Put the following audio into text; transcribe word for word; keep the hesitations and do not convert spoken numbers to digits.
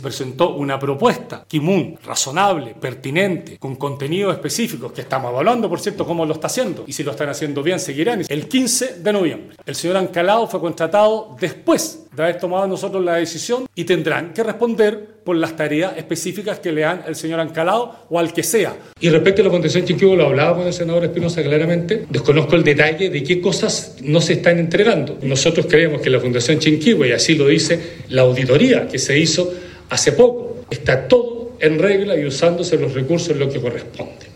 presentó una propuesta, Kimun, razonable, pertinente, con contenidos específicos, que estamos evaluando, por cierto, cómo lo está haciendo, y si lo están haciendo bien, seguirán, el quince de noviembre. El señor Ancalao fue contratado después de haber tomado nosotros la decisión y tendrán que responder por las tareas específicas que le dan el señor Ancalao o al que sea. Y respecto a la Fundación Chinquihue, lo hablaba con el senador Espinosa claramente, desconozco el detalle de qué cosas no se están entregando. Nosotros creemos que la Fundación Chinquihue, y así lo dice la auditoría que se hizo hace poco, está todo en regla y usándose los recursos en lo que corresponde.